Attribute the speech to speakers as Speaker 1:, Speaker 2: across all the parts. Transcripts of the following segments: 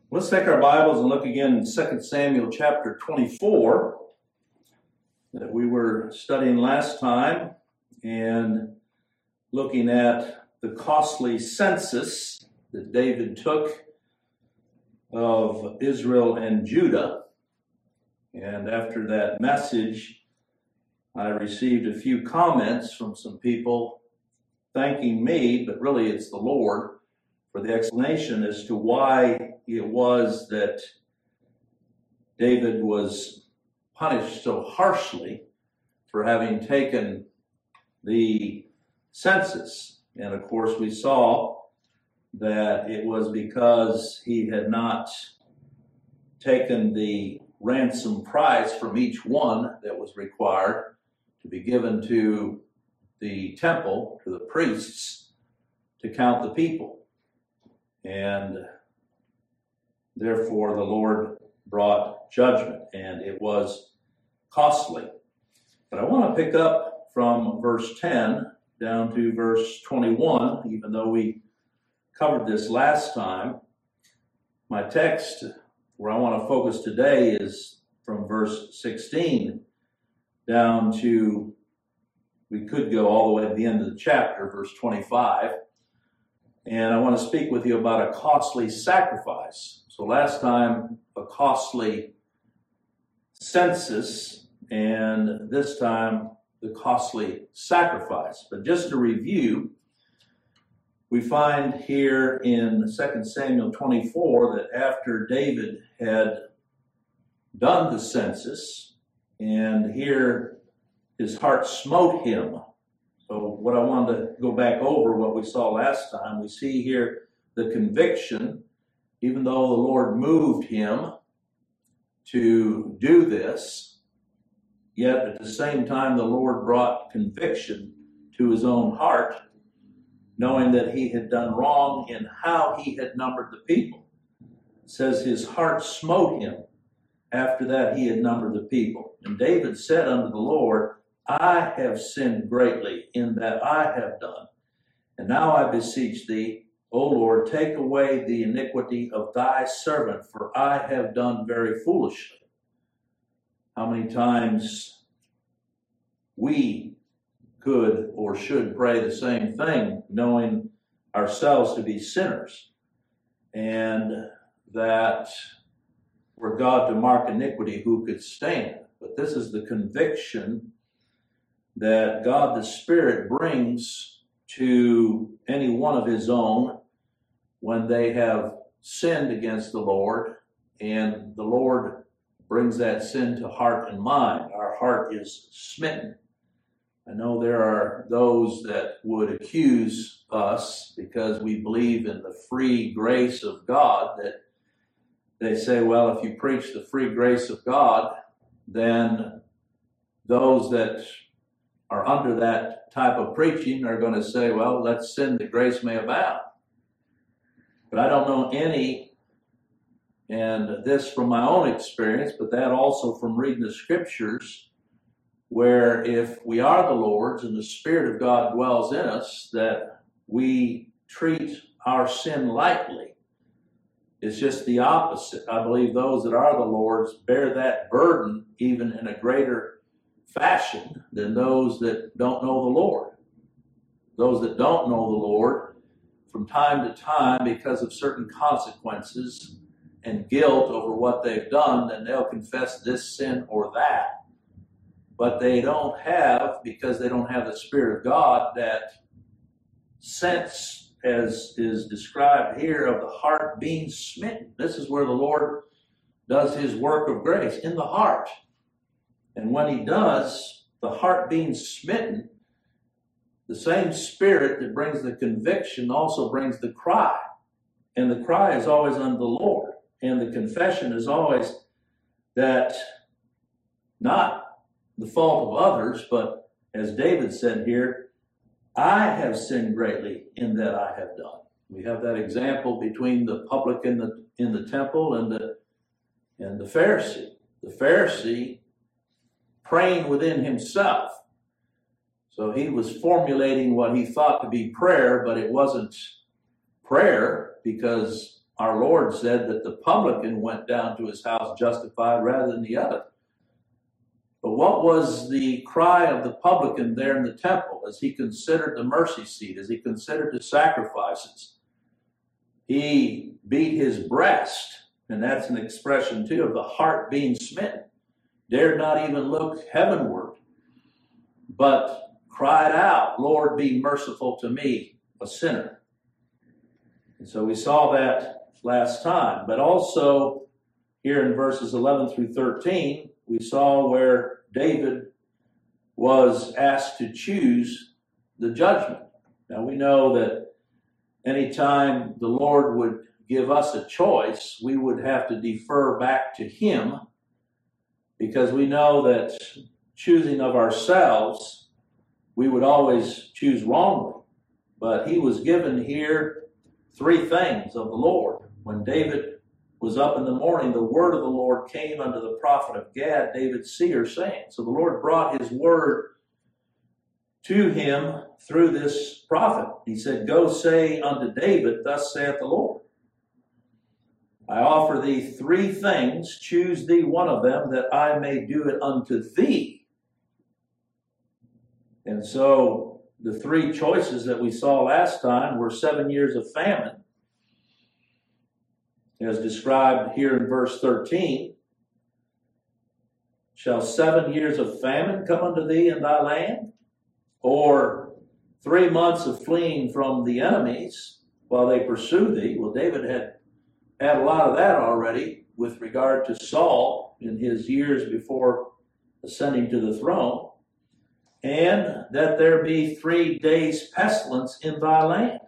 Speaker 1: Let's take our Bibles and look again in 2 Samuel chapter 24 that we were studying last time, and looking at the costly census that David took of Israel and Judah. And after that message, I received a few comments from some people thanking me, but really it's the Lord, for the explanation as to why it was that David was punished so harshly for having taken the census. And of course, we saw that it was because he had not taken the ransom price from each one that was required to be given to the temple, to the priests, to count the people. And therefore the Lord brought judgment, and it was costly. But I want to pick up from verse 10 down to verse 21, even though we covered this last time. My text where I want to focus today is from verse 16 down to, we could go all the way to the end of the chapter, verse 25. And I want to speak with you about a costly sacrifice. So last time, a costly census, and this time, the costly sacrifice. But just to review, we find here in 2 Samuel 24 that after David had done the census, and here his heart smote him. So what I wanted to go back over what we saw last time, we see here the conviction, even though the Lord moved him to do this, yet at the same time the Lord brought conviction to his own heart, knowing that he had done wrong in how he had numbered the people. It says his heart smote him. After that he had numbered the people. And David said unto the Lord, I have sinned greatly in that I have done. And now I beseech thee, O Lord, take away the iniquity of thy servant, for I have done very foolishly. How many times we could or should pray the same thing, knowing ourselves to be sinners, and that were God to mark iniquity, who could stand? But this is the conviction that God the Spirit brings to any one of his own when they have sinned against the Lord, and the Lord brings that sin to heart and mind. Our heart is smitten. I know there are those that would accuse us because we believe in the free grace of God, that they say, well, if you preach the free grace of God, then those that are under that type of preaching are going to say, well, let's sin that grace may abound. But I don't know any, and this from my own experience, but that also from reading the scriptures, where if we are the Lord's and the Spirit of God dwells in us, that we treat our sin lightly. It's just the opposite. I believe those that are the Lord's bear that burden even in a greater fashion than those that don't know the Lord. Those that don't know the Lord, from time to time, because of certain consequences and guilt over what they've done, then they'll confess this sin or that. But they don't have, because they don't have the Spirit of God, that sense, as is described here, of the heart being smitten. This is where the Lord does his work of grace, in the heart. And when he does, the heart being smitten, the same Spirit that brings the conviction also brings the cry. And the cry is always unto the Lord. And the confession is always that not the fault of others, but as David said here, I have sinned greatly in that I have done. We have that example between the publican in the temple and the Pharisee. The Pharisee praying within himself. So he was formulating what he thought to be prayer, but it wasn't prayer, because our Lord said that the publican went down to his house justified rather than the other. But what was the cry of the publican there in the temple as he considered the mercy seat, as he considered the sacrifices? He beat his breast, and that's an expression too of the heart being smitten. Dared not even look heavenward, but cried out, Lord, be merciful to me, a sinner. And so we saw that last time. But also here in verses 11 through 13, we saw where David was asked to choose the judgment. Now we know that anytime the Lord would give us a choice, we would have to defer back to him, because we know that choosing of ourselves, we would always choose wrongly. But he was given here three things of the Lord. When David was up in the morning, the word of the Lord came unto the prophet of Gad, David's seer, saying. So the Lord brought his word to him through this prophet. He said, go say unto David, thus saith the Lord, I offer thee three things, choose thee one of them, that I may do it unto thee. And so the three choices that we saw last time were 7 years of famine, as described here in verse 13. Shall 7 years of famine come unto thee in thy land? Or 3 months of fleeing from the enemies while they pursue thee? Well, David had a lot of that already with regard to Saul in his years before ascending to the throne. And that there be 3 days pestilence in thy land.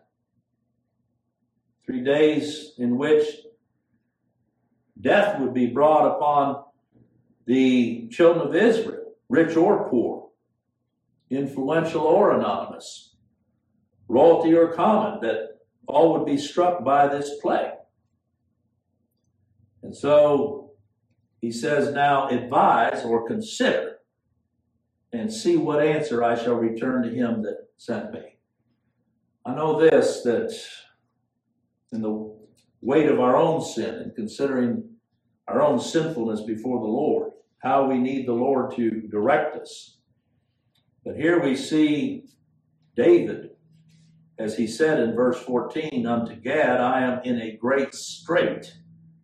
Speaker 1: 3 days in which death would be brought upon the children of Israel, rich or poor, influential or anonymous, royalty or common, that all would be struck by this plague. And so he says, now advise or consider and see what answer I shall return to him that sent me. I know this, that in the weight of our own sin and considering our own sinfulness before the Lord, how we need the Lord to direct us. But here we see David, as he said in verse 14, unto Gad, I am in a great strait.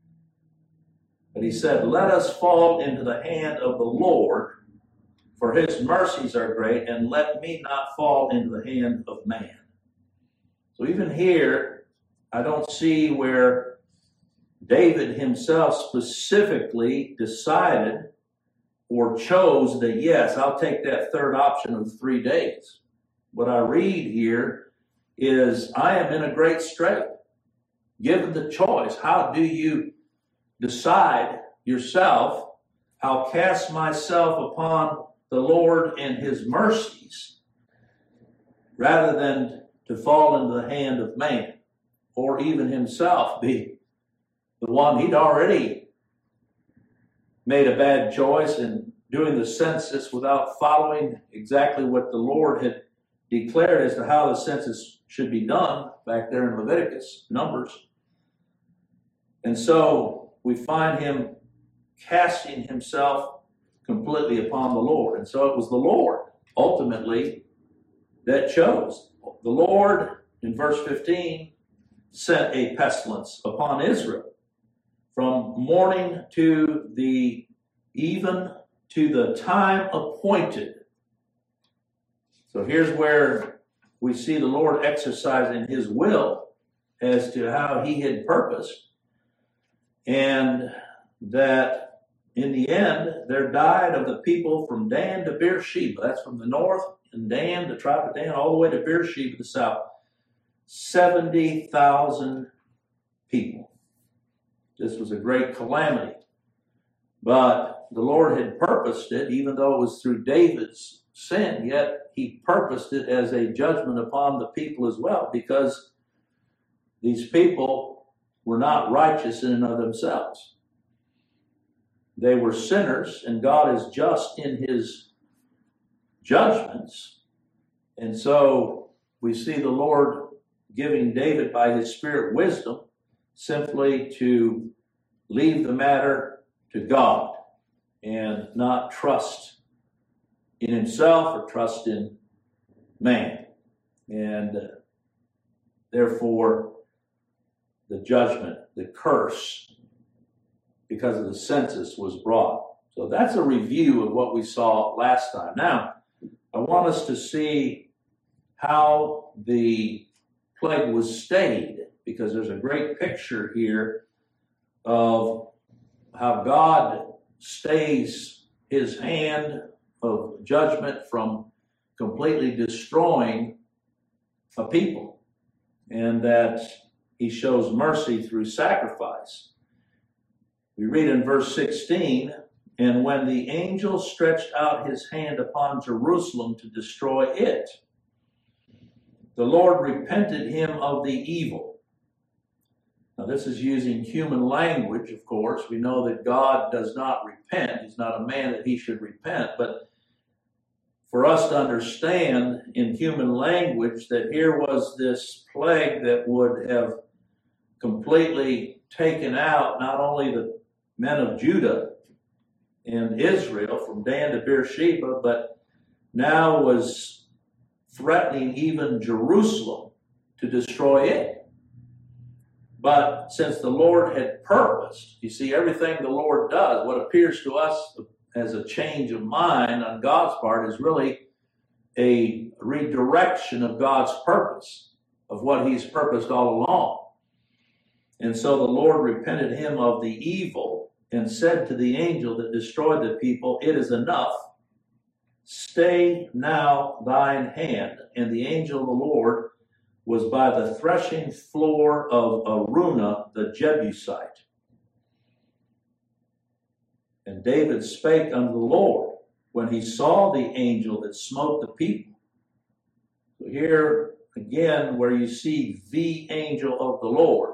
Speaker 1: But he said, let us fall into the hand of the Lord, for his mercies are great, and let me not fall into the hand of man. So even here, I don't see where David himself specifically decided or chose that, yes, I'll take that third option of 3 days. What I read here is, I am in a great strait. Given the choice, how do you decide yourself? I'll cast myself upon the Lord and his mercies rather than to fall into the hand of man, or even himself be the one. He'd already made a bad choice in doing the census without following exactly what the Lord had declared as to how the census should be done back there in Leviticus, Numbers. And so we find him casting himself completely upon the Lord. And so it was the Lord ultimately that chose. The Lord, in verse 15, sent a pestilence upon Israel from morning to the even to the time appointed. So here's where we see the Lord exercising his will as to how he had purposed, and that in the end there died of the people from Dan to Beersheba, that's from the north, and Dan, the tribe of Dan, all the way to Beersheba, the south, 70,000 people. This was a great calamity. But the Lord had purposed it, even though it was through David's sin, yet he purposed it as a judgment upon the people as well, because these people were not righteous in and of themselves. They were sinners, and God is just in his judgments. And so we see the Lord giving David by his spirit wisdom, simply to leave the matter to God and not trust in himself or trust in man. And therefore, the judgment, the curse, because of the census was brought. So that's a review of what we saw last time. Now, I want us to see how the plague was stayed, because there's a great picture here of how God stays his hand of judgment from completely destroying a people, and that he shows mercy through sacrifice. We read in verse 16, "And when the angel stretched out his hand upon Jerusalem to destroy it, the Lord repented him of the evil." Now, this is using human language, of course. We know that God does not repent. He's not a man that he should repent. But for us to understand in human language that here was this plague that would have completely taken out not only the men of Judah and Israel from Dan to Beersheba, but now was threatening even Jerusalem to destroy it. But since the Lord had purposed, you see, everything the Lord does, what appears to us as a change of mind on God's part is really a redirection of God's purpose, of what he's purposed all along. And so the Lord repented him of the evil and said to the angel that destroyed the people, "It is enough. Stay now thine hand." And the angel of the Lord was by the threshing floor of Araunah the Jebusite. And David spake unto the Lord when he saw the angel that smote the people. So here again, where you see the angel of the Lord.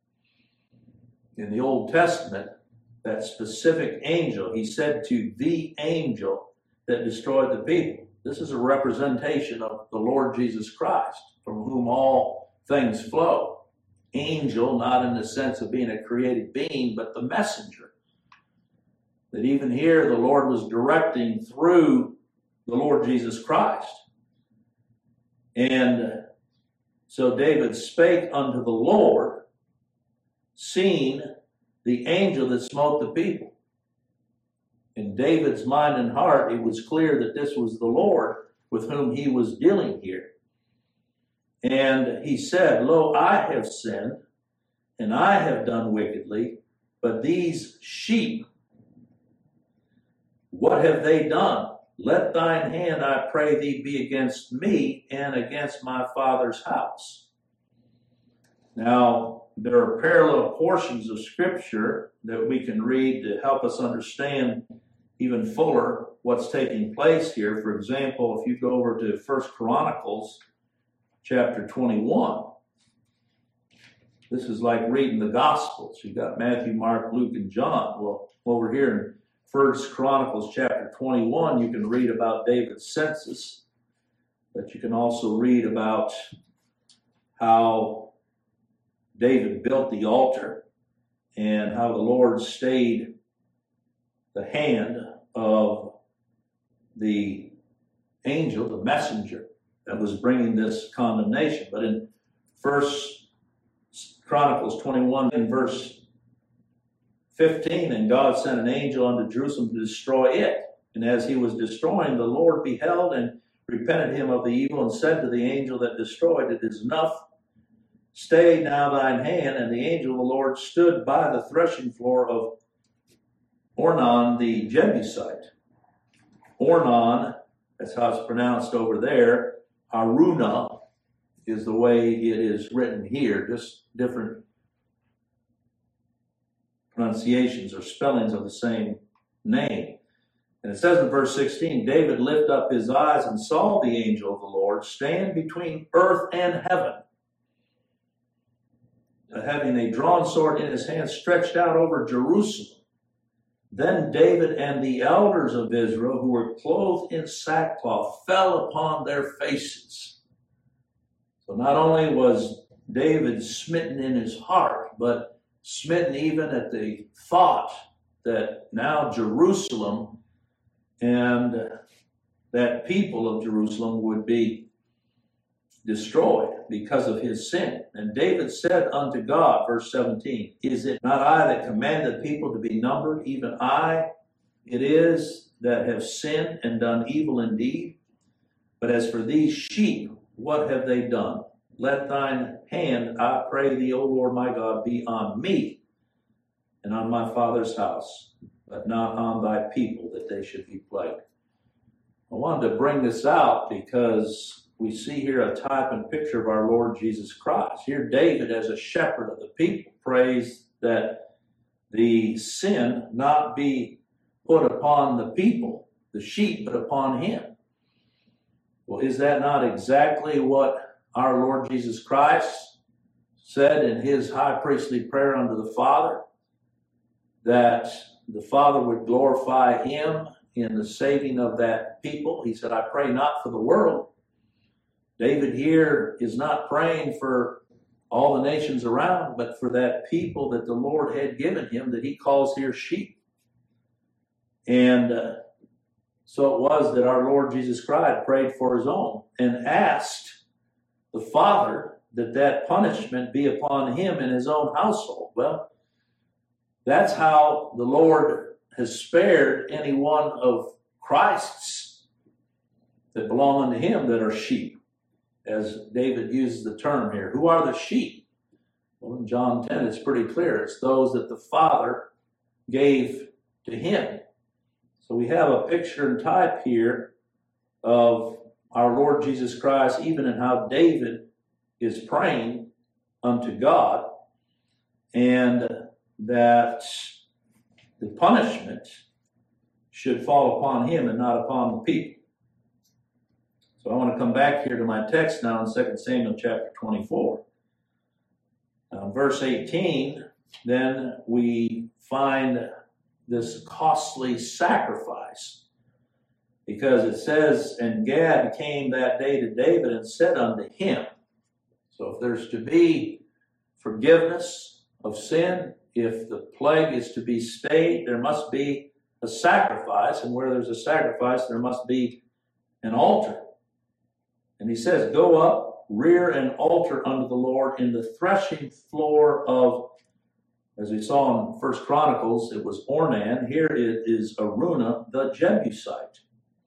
Speaker 1: In the Old Testament, that specific angel, he said to the angel that destroyed the people. This is a representation of the Lord Jesus Christ, from whom all things flow. Angel, not in the sense of being a created being, but the messenger. That even here the Lord was directing through the Lord Jesus Christ. And so David spake unto the Lord, seeing the angel that smote the people. In David's mind and heart, it was clear that this was the Lord with whom he was dealing here. And he said, "Lo, I have sinned, and I have done wickedly, but these sheep, what have they done? Let thine hand, I pray thee, be against me and against my father's house." Now, there are parallel portions of Scripture that we can read to help us understand even fuller what's taking place here. For example, if you go over to 1 Chronicles chapter 21, this is like reading the Gospels. You've got Matthew, Mark, Luke, and John. Well, over here in 1 Chronicles chapter 21, you can read about David's census, but you can also read about how David built the altar and how the Lord stayed the hand of the angel, the messenger, that was bringing this condemnation. But in 1 Chronicles 21 in verse 15, "And God sent an angel unto Jerusalem to destroy it. And as he was destroying, the Lord beheld and repented him of the evil, and said to the angel that destroyed, It is enough. Stay now thine hand." And the angel of the Lord stood by the threshing floor of Ornan the Jebusite. Ornan, that's how it's pronounced over there. Araunah is the way it is written here, just different pronunciations or spellings of the same name. And it says in verse 16, "David lifted up his eyes and saw the angel of the Lord stand between earth and heaven, having a drawn sword in his hand stretched out over Jerusalem. Then David and the elders of Israel, who were clothed in sackcloth, fell upon their faces." So not only was David smitten in his heart, but smitten even at the thought that now Jerusalem and that people of Jerusalem would be destroyed because of his sin. And David said unto God, verse 17, is it not I that command the people to be numbered? Even I it is that have sinned and done evil indeed. But as for these sheep, what have they done? Let thine hand, I pray thee, O Lord my God, be on me and on my father's house, but not on thy people, that they should be plagued. I wanted to bring this out because we see here a type and picture of our Lord Jesus Christ. Here David, as a shepherd of the people, prays that the sin not be put upon the people, the sheep, but upon him. Well, is that not exactly what our Lord Jesus Christ said in his high priestly prayer unto the Father? That the Father would glorify him in the saving of that people. He said, I pray not for the world. David here is not praying for all the nations around, but for that people that the Lord had given him, that he calls here sheep. And so it was that our Lord Jesus Christ prayed for his own and asked the Father that that punishment be upon him and his own household. Well, that's how the Lord has spared any one of Christ's that belong unto him that are sheep, as David uses the term here. Who are the sheep? Well, in John 10, it's pretty clear. It's those that the Father gave to him. So we have a picture and type here of our Lord Jesus Christ, even in how David is praying unto God, and that the punishment should fall upon him and not upon the people. So I want to come back here to my text now in 2 Samuel chapter 24. Now in verse 18, then we find this costly sacrifice, because it says, and Gad came that day to David and said unto him. So if there's to be forgiveness of sin, if the plague is to be stayed, there must be a sacrifice, and where there's a sacrifice, there must be an altar. And he says, go up, rear an altar unto the Lord in the threshing floor of, as we saw in 1 Chronicles, it was Ornan. Here it is Araunah the Jebusite.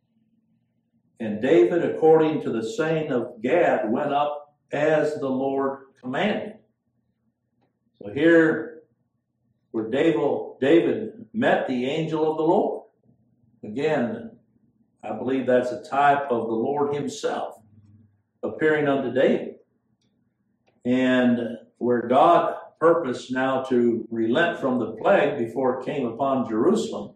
Speaker 1: And David, according to the saying of Gad, went up as the Lord commanded. So here, where David met the angel of the Lord. Again, I believe that's a type of the Lord himself appearing unto David. And where God purposed now to relent from the plague before it came upon Jerusalem,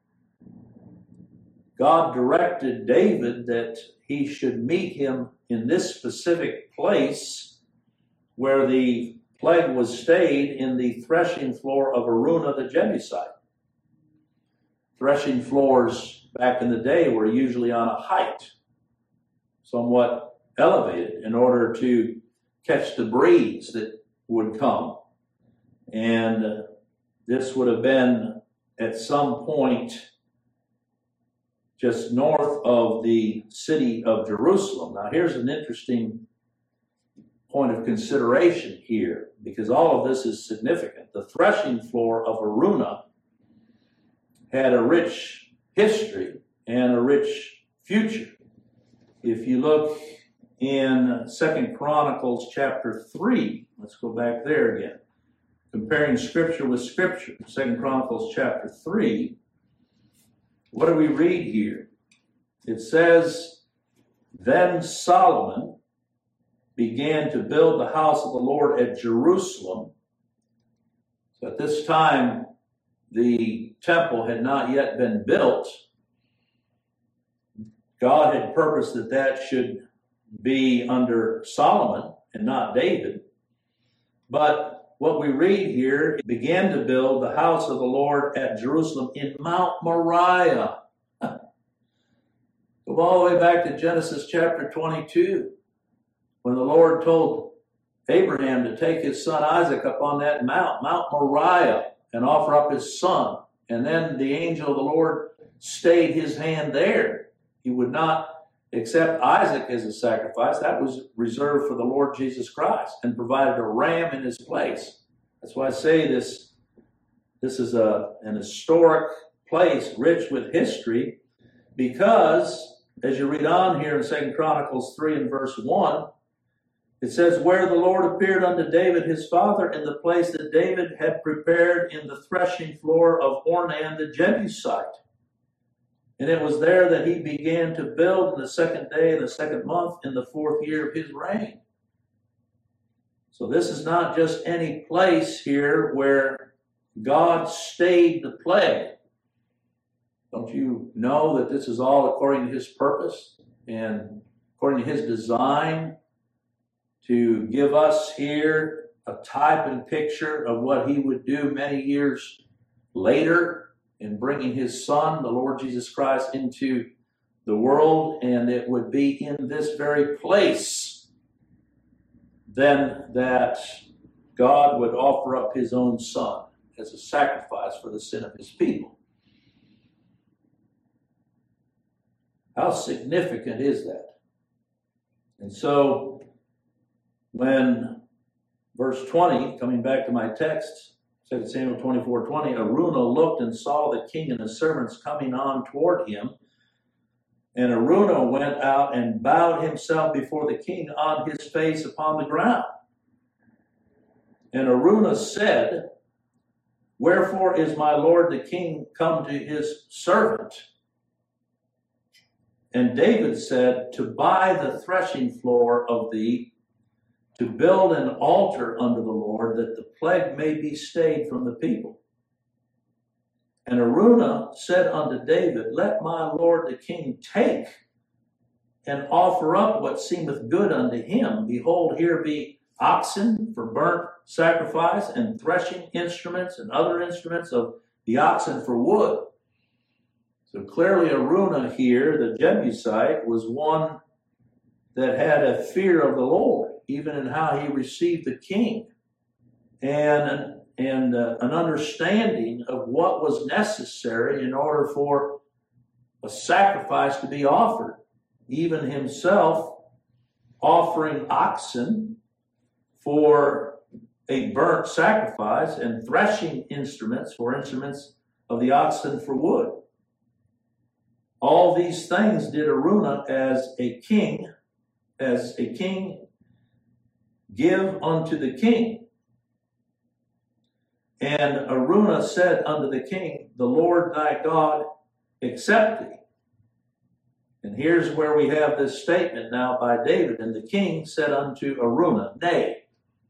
Speaker 1: God directed David that he should meet him in this specific place where the plague was stayed, in the threshing floor of Araunah the Jebusite. Threshing floors back in the day were usually on a height, somewhat elevated, in order to catch the breeze that would come. And this would have been at some point just north of the city of Jerusalem. Now here's an interesting point of consideration here, because all of this is significant. The threshing floor of Araunah had a rich history and a rich future. If you look in 2 Chronicles chapter 3, let's go back there again, comparing Scripture with Scripture. 2 Chronicles chapter 3, what do we read here? It says, then Solomon began to build the house of the Lord at Jerusalem. So at this time, the temple had not yet been built. God had purposed that that should be under Solomon and not David. But what we read here, he began to build the house of the Lord at Jerusalem in Mount Moriah. Go all the way back to Genesis chapter 22, when the Lord told Abraham to take his son Isaac up on that Mount Moriah, and offer up his son. And then the angel of the Lord stayed his hand there. He would not accept Isaac as a sacrifice. That was reserved for the Lord Jesus Christ, and provided a ram in his place. That's why I say this is an historic place rich with history, because as you read on here in 2 Chronicles 3 and verse 1, it says, where the Lord appeared unto David his father in the place that David had prepared in the threshing floor of Ornan the Jebusite. And it was there that he began to build in the second day of the second month in the 4th year of his reign. So this is not just any place here where God stayed the plague. Don't you know that this is all according to his purpose and according to his design, to give us here a type and picture of what he would do many years later in bringing his son, the Lord Jesus Christ, into the world. And it would be in this very place then that God would offer up his own son as a sacrifice for the sin of his people. How significant is that? And so when verse 20, coming back to my text, 2 Samuel 24:20, Araunah looked and saw the king and his servants coming on toward him. And Araunah went out and bowed himself before the king on his face upon the ground. And Araunah said, wherefore is my lord the king come to his servant? And David said, to buy the threshing floor of thee, to build an altar unto the Lord, that the plague may be stayed from the people. And Araunah said unto David, let my lord the king take and offer up what seemeth good unto him. Behold, here be oxen for burnt sacrifice, and threshing instruments and other instruments of the oxen for wood. So clearly Araunah here, the Jebusite, was one that had a fear of the Lord, even in how he received the king, and an understanding of what was necessary in order for a sacrifice to be offered. Even himself offering oxen for a burnt sacrifice, and threshing instruments for instruments of the oxen for wood. All these things did Araunah as a king give unto the king. And Araunah said unto the king, the Lord thy God accept thee. And here's where we have this statement now by David. And the king said unto Araunah, nay,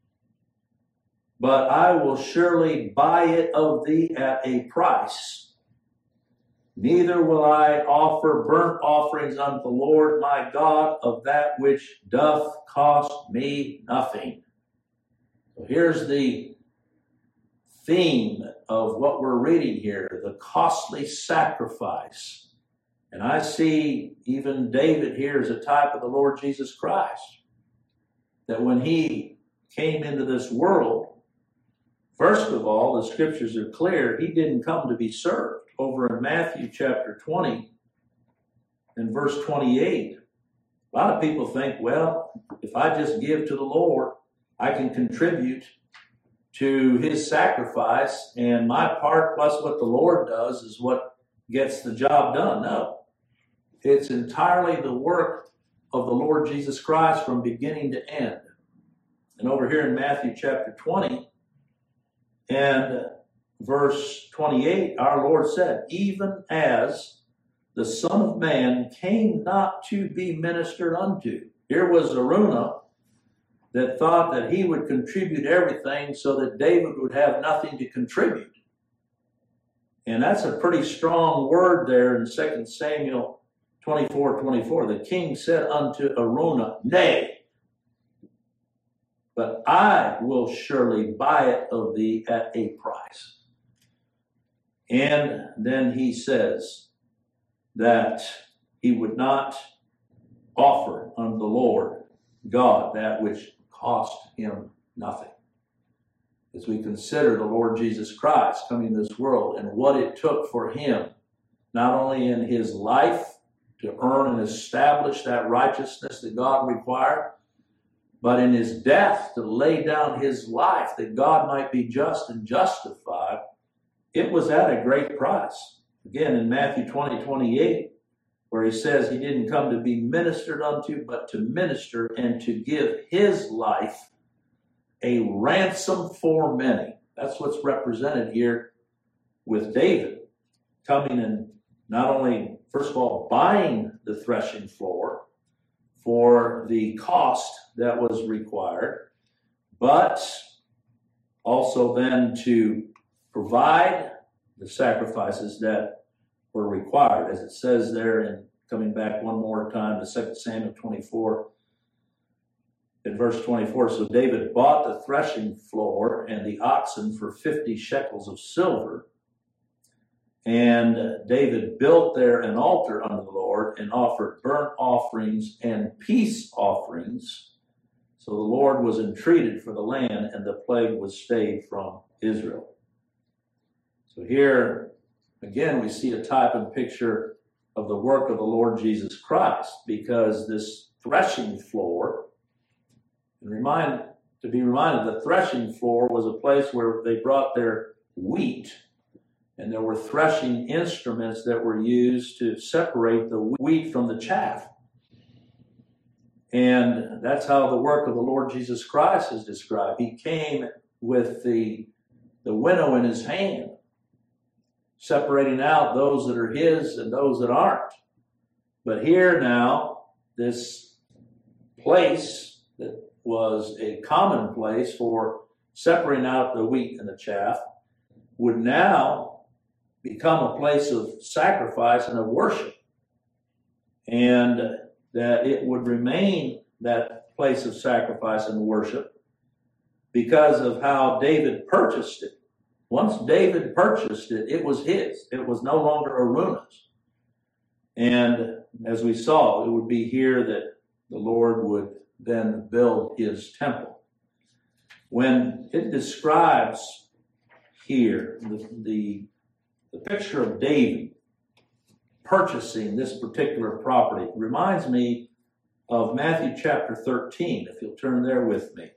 Speaker 1: but I will surely buy it of thee at a price. Neither will I offer burnt offerings unto the Lord my God of that which doth cost me nothing. So here's the theme of what we're reading here, the costly sacrifice. And I see even David here as a type of the Lord Jesus Christ, that when he came into this world, first of all, the scriptures are clear, he didn't come to be served. Over in Matthew chapter 20 and verse 28, a lot of people think, well, if I just give to the Lord, I can contribute to his sacrifice, and my part plus what the Lord does is what gets the job done. No, it's entirely the work of the Lord Jesus Christ from beginning to end. And over here in Matthew chapter 20 and verse 28, our Lord said, even as the Son of Man came not to be ministered unto. Here was Araunah that thought that he would contribute everything so that David would have nothing to contribute. And that's a pretty strong word there in 2 Samuel 24:24. The king said unto Araunah, nay, but I will surely buy it of thee at a price. And then he says that he would not offer unto the Lord God that which cost him nothing. As we consider the Lord Jesus Christ coming to this world and what it took for him, not only in his life to earn and establish that righteousness that God required, but in his death to lay down his life that God might be just and justified, it was at a great price. Again, in Matthew 20:28, where he says he didn't come to be ministered unto, but to minister and to give his life a ransom for many. That's what's represented here with David coming and not only, first of all, buying the threshing floor for the cost that was required, but also then to provide the sacrifices that were required. As it says there, in coming back one more time to 2 Samuel 24, in verse 24, so David bought the threshing floor and the oxen for 50 shekels of silver. And David built there an altar unto the Lord and offered burnt offerings and peace offerings. So the Lord was entreated for the land, and the plague was stayed from Israel. So here, again, we see a type and picture of the work of the Lord Jesus Christ, because this threshing floor, and to be reminded, the threshing floor was a place where they brought their wheat, and there were threshing instruments that were used to separate the wheat from the chaff. And that's how the work of the Lord Jesus Christ is described. He came with the winnow in his hand, separating out those that are his and those that aren't. But here now, this place that was a common place for separating out the wheat and the chaff would now become a place of sacrifice and of worship. And that it would remain that place of sacrifice and worship because of how David purchased it. Once David purchased it, it was his. It was no longer Araunah's. And as we saw, it would be here that the Lord would then build his temple. When it describes here the picture of David purchasing this particular property, it reminds me of Matthew chapter 13, if you'll turn there with me.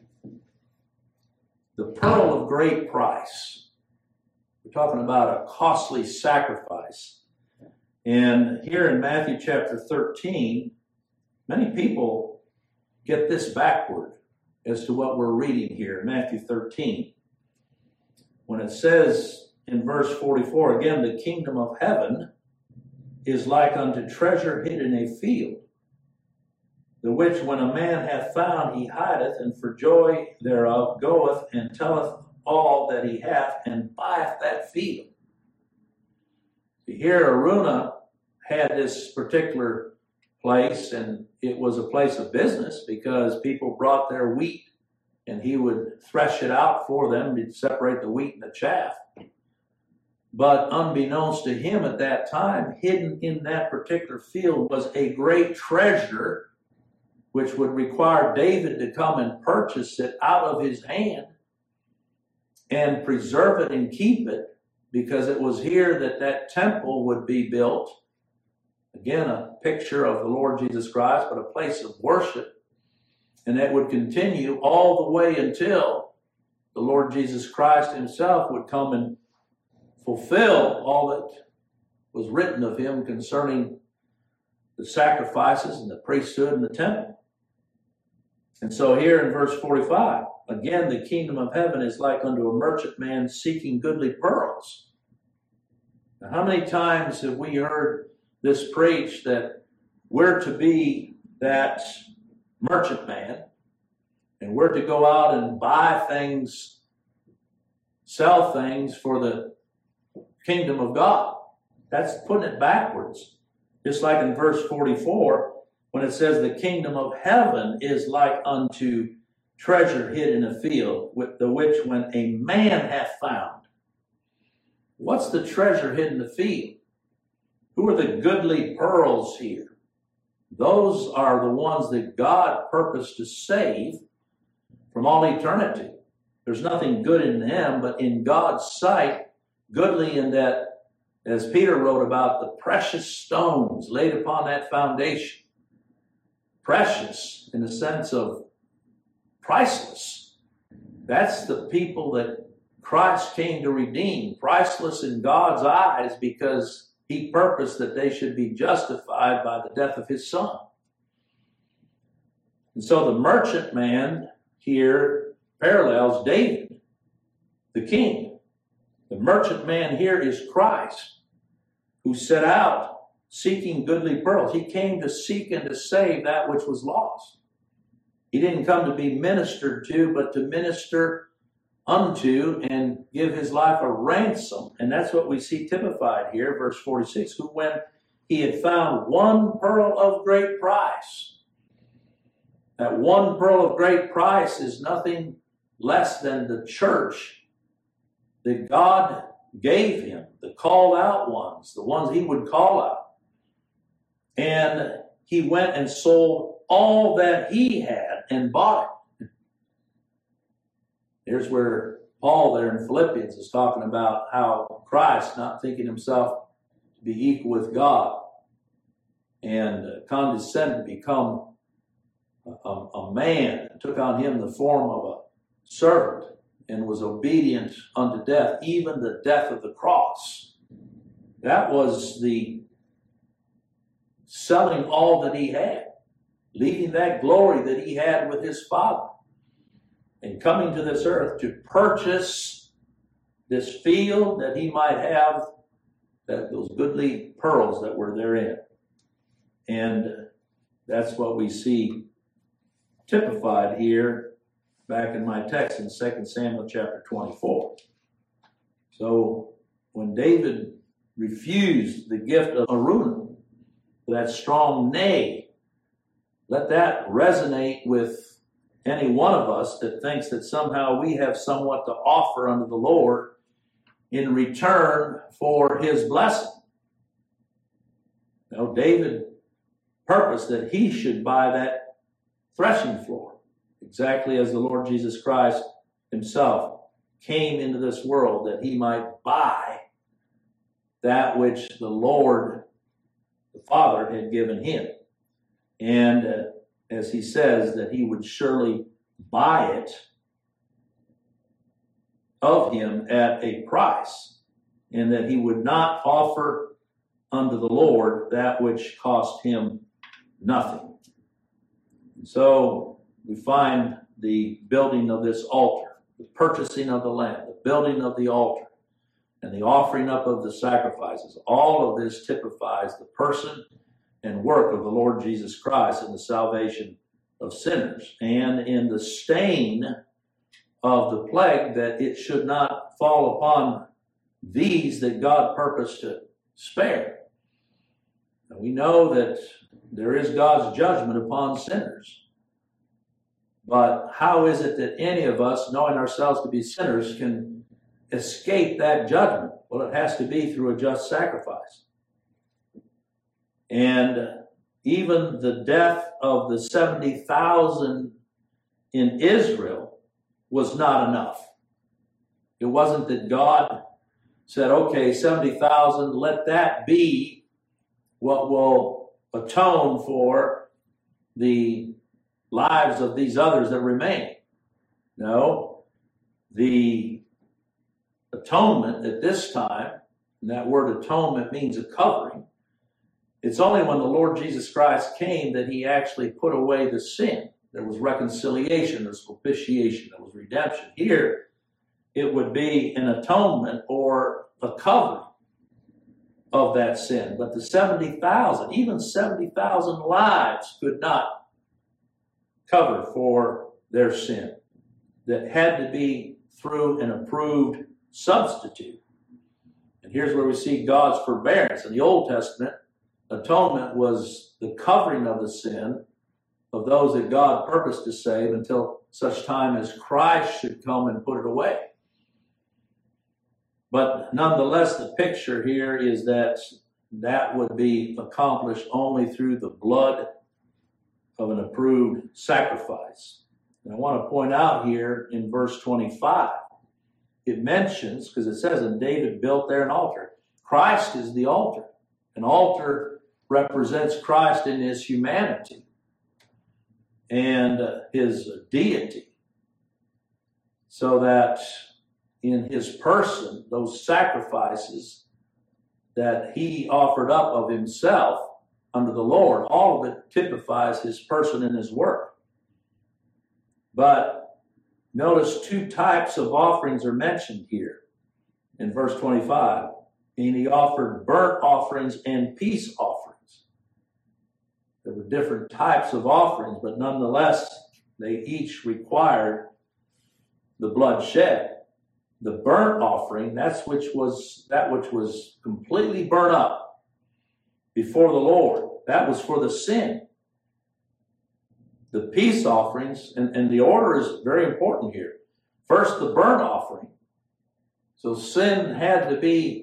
Speaker 1: The pearl of great price. We're talking about a costly sacrifice. And here in Matthew chapter 13, many people get this backward as to what we're reading here in Matthew 13. When it says in verse 44, again, the kingdom of heaven is like unto treasure hid in a field, the which when a man hath found, he hideth, and for joy thereof goeth and telleth all that he hath, and buyeth that field. Here Araunah had this particular place, and it was a place of business because people brought their wheat, and he would thresh it out for them to separate the wheat and the chaff. But unbeknownst to him at that time, hidden in that particular field was a great treasure, which would require David to come and purchase it out of his hand and preserve it and keep it, because it was here that that temple would be built. Again, a picture of the Lord Jesus Christ, but a place of worship. And that would continue all the way until the Lord Jesus Christ himself would come and fulfill all that was written of him concerning the sacrifices and the priesthood and the temple. And so here in verse 45, again, the kingdom of heaven is like unto a merchant man seeking goodly pearls. Now, how many times have we heard this preached that we're to be that merchant man, and we're to go out and buy things, sell things for the kingdom of God? That's putting it backwards. Just like in verse 44, when it says the kingdom of heaven is like unto treasure hid in a field, with the which when a man hath found. What's the treasure hid in the field? Who are the goodly pearls here? Those are the ones that God purposed to save from all eternity. There's nothing good in them, but in God's sight, goodly in that, as Peter wrote about, the precious stones laid upon that foundation. Precious in the sense of priceless. That's the people that Christ came to redeem. Priceless in God's eyes because he purposed that they should be justified by the death of his Son. And so the merchant man here parallels David, the king. The merchant man here is Christ, who set out seeking goodly pearls. He came to seek and to save that which was lost. He didn't come to be ministered to, but to minister unto and give his life a ransom. And that's what we see typified here, verse 46, who when he had found one pearl of great price. That one pearl of great price is nothing less than the church that God gave him, the called out ones, the ones he would call out. And he went and sold all that he had and bought it. Here's where Paul there in Philippians is talking about how Christ, not thinking himself to be equal with God, and condescended to become a man, took on him the form of a servant, and was obedient unto death, even the death of the cross. That was the selling all that he had, leaving that glory that he had with his Father, and coming to this earth to purchase this field that he might have those goodly pearls that were therein. And that's what we see typified here back in my text in 2 Samuel chapter 24. So when David refused the gift of Araunah, that strong nay, let that resonate with any one of us that thinks that somehow we have somewhat to offer unto the Lord in return for his blessing. Now, David purposed that he should buy that threshing floor, exactly as the Lord Jesus Christ himself came into this world that he might buy that which the Lord, the Father, had given him. And as he says, that he would surely buy it of him at a price, and that he would not offer unto the Lord that which cost him nothing. And so we find the building of this altar, the purchasing of the land, the building of the altar, and the offering up of the sacrifices. All of this typifies the person and work of the Lord Jesus Christ in the salvation of sinners, and in the stain of the plague, that it should not fall upon these that God purposed to spare. And we know that there is God's judgment upon sinners. But how is it that any of us, knowing ourselves to be sinners, can escape that judgment? Well, it has to be through a just sacrifice. And even the death of the 70,000 in Israel was not enough. It wasn't that God said, okay, 70,000, let that be what will atone for the lives of these others that remain. No, the atonement at this time, and that word atonement means a covering, it's only when the Lord Jesus Christ came that he actually put away the sin. There was reconciliation, there was propitiation, there was redemption. Here, it would be an atonement or a covering of that sin. But the 70,000, even 70,000 lives could not cover for their sin. That had to be through an approved substitute. And here's where we see God's forbearance. In the Old Testament, atonement was the covering of the sin of those that God purposed to save until such time as Christ should come and put it away. But nonetheless, the picture here is that that would be accomplished only through the blood of an approved sacrifice. And I want to point out here in verse 25, it mentions, because it says, and David built there an altar. Christ is the altar. An altar represents Christ in his humanity and his deity. So that in his person, those sacrifices that he offered up of himself unto the Lord, all of it typifies his person and his work. But notice two types of offerings are mentioned here in verse 25. And he offered burnt offerings and peace offerings. There were different types of offerings, but nonetheless, they each required the blood shed. The burnt offering, that which was completely burnt up before the Lord, that was for the sin. The peace offerings, and the order is very important here. First, the burnt offering. So sin had to be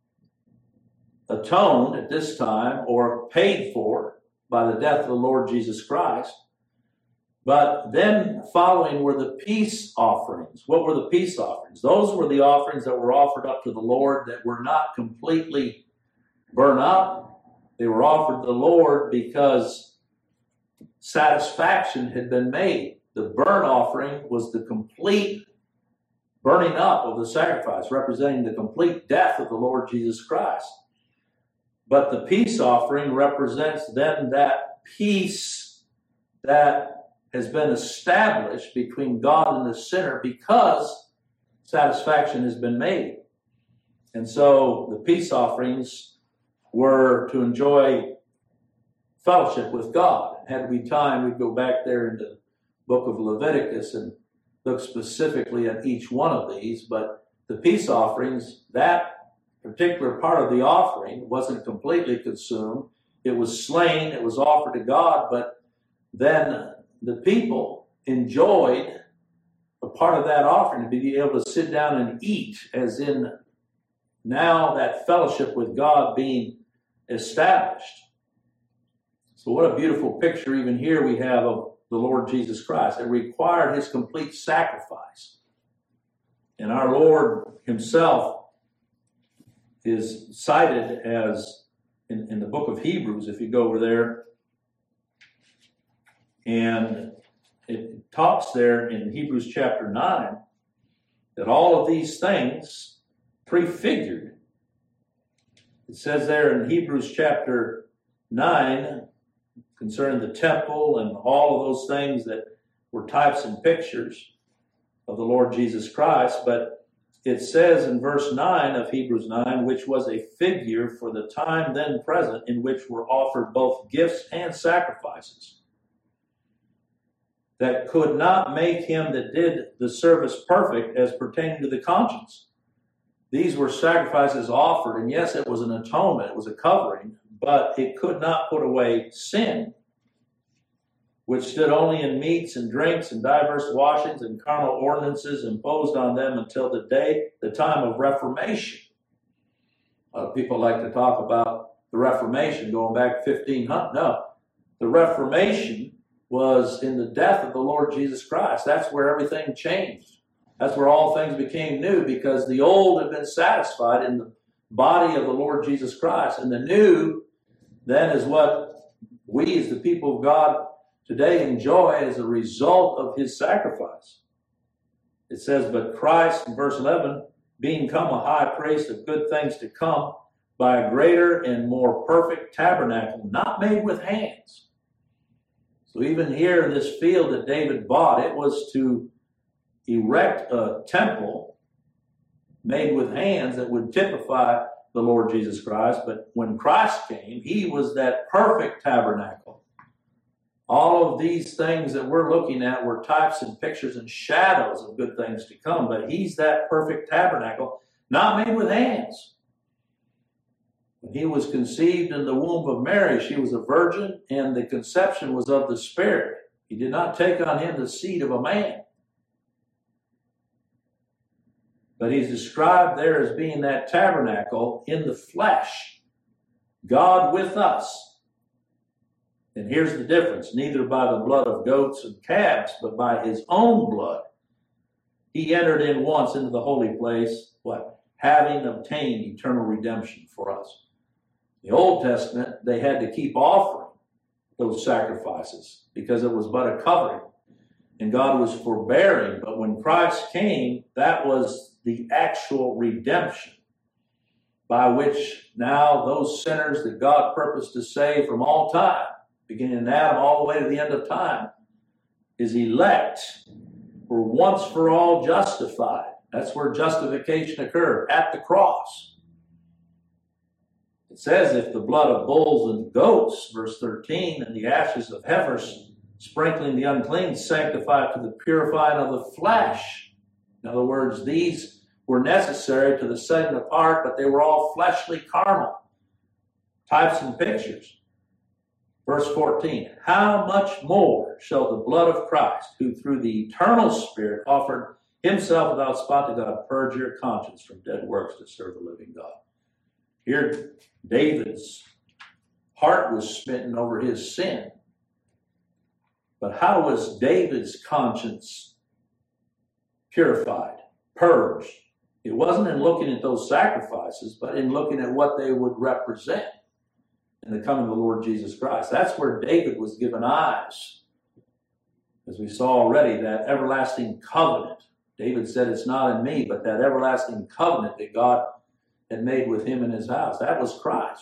Speaker 1: atoned at this time or paid for by the death of the Lord Jesus Christ. But then following were the peace offerings. What were the peace offerings? Those were the offerings that were offered up to the Lord that were not completely burned up. They were offered to the Lord because satisfaction had been made. The burnt offering was the complete burning up of the sacrifice, representing the complete death of the Lord Jesus Christ. But the peace offering represents then that peace that has been established between God and the sinner because satisfaction has been made. And so the peace offerings were to enjoy fellowship with God. Had we time, we'd go back there into the book of Leviticus and look specifically at each one of these. But the peace offerings, that particular part of the offering wasn't completely consumed. It was slain, it was offered to God, but then the people enjoyed a part of that offering to be able to sit down and eat, as in now that fellowship with God being established. So what a beautiful picture even here we have of the Lord Jesus Christ. It required his complete sacrifice. And our Lord himself is cited as, in the book of Hebrews, if you go over there, and it talks there in Hebrews chapter 9 that all of these things prefigured. It says there in Hebrews chapter 9 concerning the temple and all of those things that were types and pictures of the Lord Jesus Christ. But it says in verse 9 of Hebrews 9, which was a figure for the time then present, in which were offered both gifts and sacrifices, that could not make him that did the service perfect as pertaining to the conscience. These were sacrifices offered, and yes, it was an atonement, it was a covering, but it could not put away sin, which stood only in meats and drinks and diverse washings and carnal ordinances imposed on them until the time of Reformation. People like to talk about the Reformation going back 1500. No, the Reformation was in the death of the Lord Jesus Christ. That's where everything changed. That's where all things became new, because the old had been satisfied in the body of the Lord Jesus Christ. And the new then is what we as the people of God today enjoy as a result of his sacrifice. It says, but Christ, in verse 11, being come a high priest of good things to come, by a greater and more perfect tabernacle, not made with hands. So even here in this field that David bought, it was to erect a temple made with hands that would typify the Lord Jesus Christ. But when Christ came, he was that perfect tabernacle. All of these things that we're looking at were types and pictures and shadows of good things to come, but he's that perfect tabernacle, not made with hands. When he was conceived in the womb of Mary, she was a virgin, and the conception was of the Spirit. He did not take on him the seed of a man. But he's described there as being that tabernacle in the flesh, God with us. And here's the difference. Neither by the blood of goats and calves, but by his own blood. He entered in once into the holy place, what? Having obtained eternal redemption for us. The Old Testament, they had to keep offering those sacrifices because it was but a covering. And God was forbearing. But when Christ came, that was the actual redemption, by which now those sinners that God purposed to save from all time, beginning in Adam all the way to the end of time, his elect were once for all justified. That's where justification occurred, at the cross. It says, if the blood of bulls and goats, verse 13, and the ashes of heifers, sprinkling the unclean, sanctify to the purifying of the flesh. In other words, these were necessary to the setting apart, but they were all fleshly, carnal types and pictures. Verse 14, how much more shall the blood of Christ, who through the eternal Spirit offered himself without spot to God, purge your conscience from dead works to serve the living God. Here, David's heart was smitten over his sin. But how was David's conscience purified, purged? It wasn't in looking at those sacrifices, but in looking at what they would represent in the coming of the Lord Jesus Christ. That's where David was given eyes. As we saw already, that everlasting covenant. David said, it's not in me, but that everlasting covenant that God had made with him in his house. That was Christ.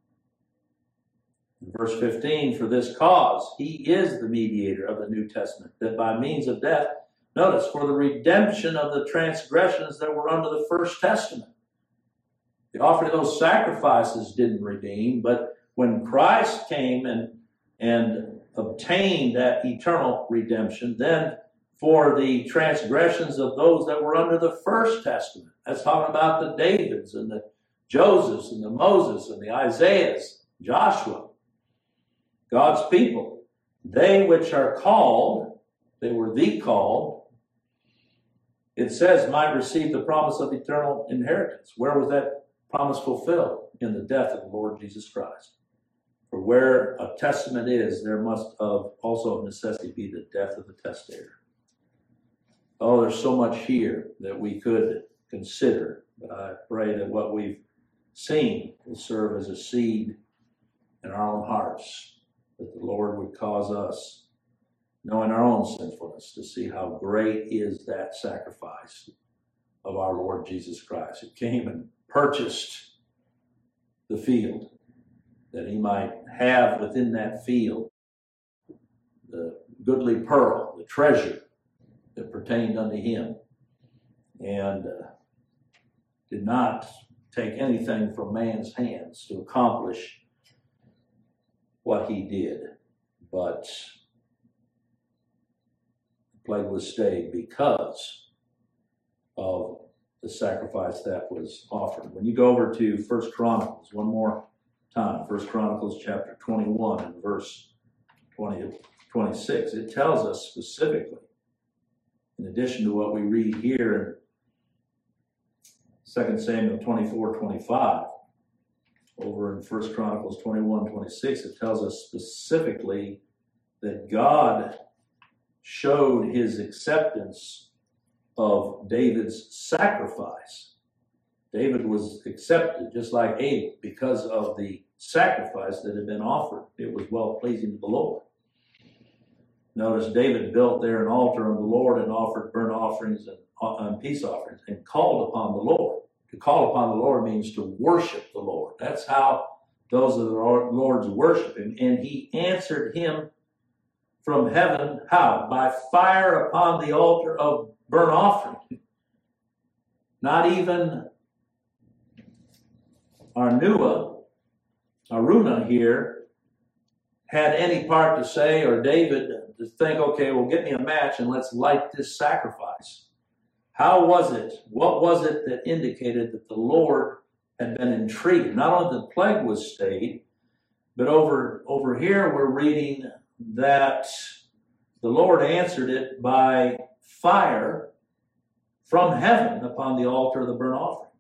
Speaker 1: In verse 15, for this cause, he is the mediator of the New Testament, that by means of death, notice, for the redemption of the transgressions that were under the First Testament. The offering of those sacrifices didn't redeem, but when Christ came and obtained that eternal redemption, then for the transgressions of those that were under the First Testament. That's talking about the Davids and the Josephs and the Moses and the Isaiahs, Joshua, God's people. They which are called, they were the called, it says, might receive the promise of eternal inheritance. Where was that promise fulfilled? In the death of the Lord Jesus Christ. For where a testament is, there must also of necessity be the death of the testator. Oh, there's so much here that we could consider, but I pray that what we've seen will serve as a seed in our own hearts, that the Lord would cause us, knowing our own sinfulness, to see how great is that sacrifice of our Lord Jesus Christ, who came and purchased the field, that he might have within that field the goodly pearl, the treasure that pertained unto him, and did not take anything from man's hands to accomplish what he did, but the plague was stayed because of the sacrifice that was offered. When you go over to 1 Chronicles one more time, 1 Chronicles chapter 21 and verse 20 to 26, it tells us specifically, in addition to what we read here in 2 Samuel 24:25, over in 1 Chronicles 21:26, it tells us specifically that God showed his acceptance of David's sacrifice. David was accepted, just like Abel, because of the sacrifice that had been offered. It was well-pleasing to the Lord. Notice David built there an altar unto the Lord and offered burnt offerings and peace offerings and called upon the Lord. To call upon the Lord means to worship the Lord. That's how those of the Lord's worship him. And he answered him from heaven, how? By fire upon the altar of burnt offering. Not even Aruna here had any part to say, or David to think, okay, well, get me a match and let's light this sacrifice. How was it? What was it that indicated that the Lord had been entreated? Not only the plague was stayed, but over here we're reading that the Lord answered it by fire from heaven upon the altar of the burnt offering.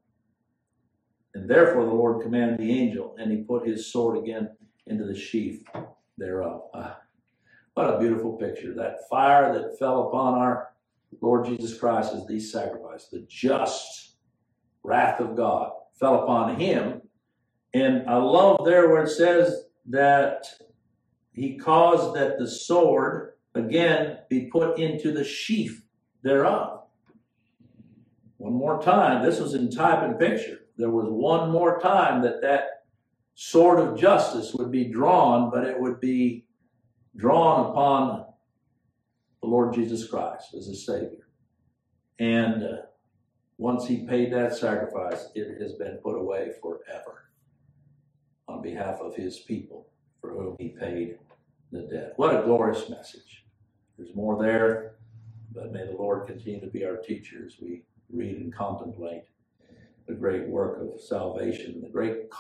Speaker 1: And therefore the Lord commanded the angel, and he put his sword again into the sheath. thereof. What a beautiful picture. That fire that fell upon our Lord Jesus Christ as the sacrifice, the just wrath of God fell upon him. And I love there where it says that he caused that the sword again be put into the sheath thereof. One more time, this was in type and picture. There was one more time that sword of justice would be drawn, but it would be drawn upon the Lord Jesus Christ as a Savior. And once he paid that sacrifice, it has been put away forever on behalf of his people for whom he paid the debt. What a glorious message. There's more there, but may the Lord continue to be our teacher as we read and contemplate the great work of salvation and the great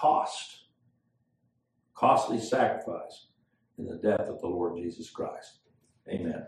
Speaker 1: costly sacrifice in the death of the Lord Jesus Christ. Amen.